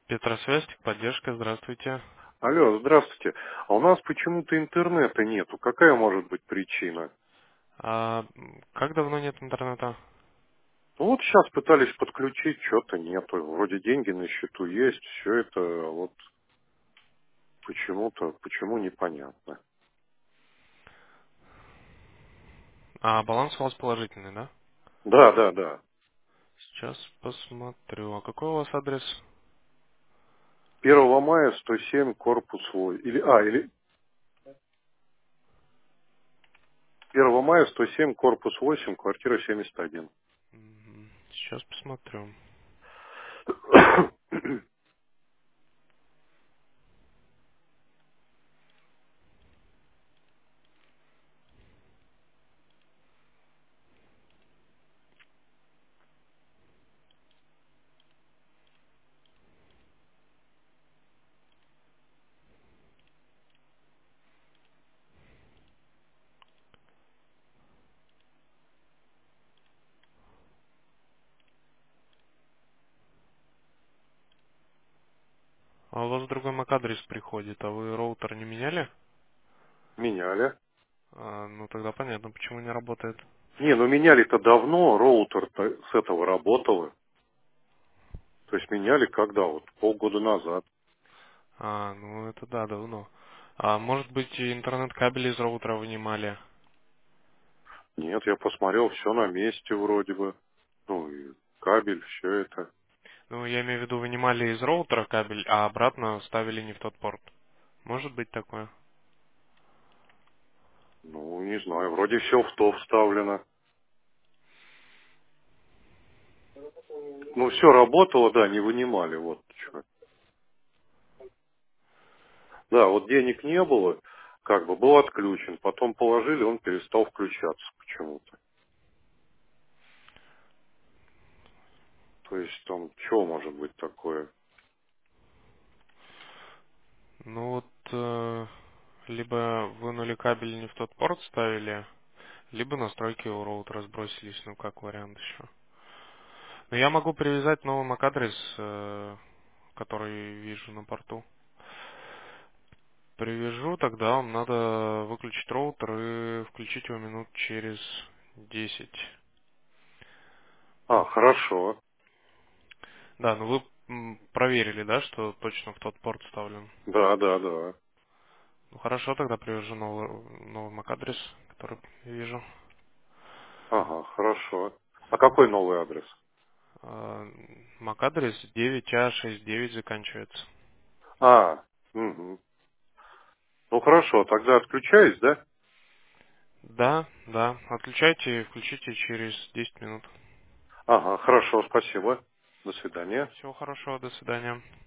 Петросвязь, поддержка, здравствуйте. Алло, здравствуйте. А у нас почему-то интернета нету. Какая может быть причина? Как давно нет интернета? Ну вот сейчас пытались подключить, что-то нету. Вроде деньги на счету есть, все это вот почему-то, почему непонятно. Баланс у вас положительный, да? Да, да, да. Сейчас посмотрю. А какой у вас адрес? 1 мая 107 корпус 8. Или 1 мая 107 корпус 8, квартира 71. Сейчас посмотрю. А у вас другой MAC-адрес приходит, а вы роутер не меняли? Меняли. Ну тогда понятно, почему не работает. Не, ну меняли-то давно, роутер-то с этого работал. То есть меняли когда? Вот полгода назад. Ну это да, давно. Может быть, интернет-кабель из роутера вынимали? Нет, я посмотрел, все на месте вроде бы. Ну и кабель, все это. Ну, я имею в виду, вынимали из роутера кабель, а обратно ставили не в тот порт. Может быть такое? Ну, не знаю, вроде все в то вставлено. Ну, все работало, да, не вынимали, вот чё. Да, вот денег не было, как бы был отключен. Потом положили, он перестал включаться почему-то. То есть там, что может быть такое? Ну вот, либо вынули кабель не в тот порт ставили, либо настройки у роутера сбросились, ну как вариант еще. Но я могу привязать новый MAC-адрес, который вижу на порту. Привяжу, тогда вам надо выключить роутер и включить его минут через 10. Хорошо. Да, ну вы проверили, да, что точно в тот порт вставлен? Да, да, да. Ну хорошо, тогда привяжу новый MAC-адрес, который вижу. Ага, хорошо. А какой новый адрес? MAC-адрес 9А69 заканчивается. А, угу. Ну хорошо, тогда отключаюсь, да? Да, да. Отключайте и включите через 10 минут. Ага, хорошо, спасибо. До свидания. Всего хорошего, до свидания.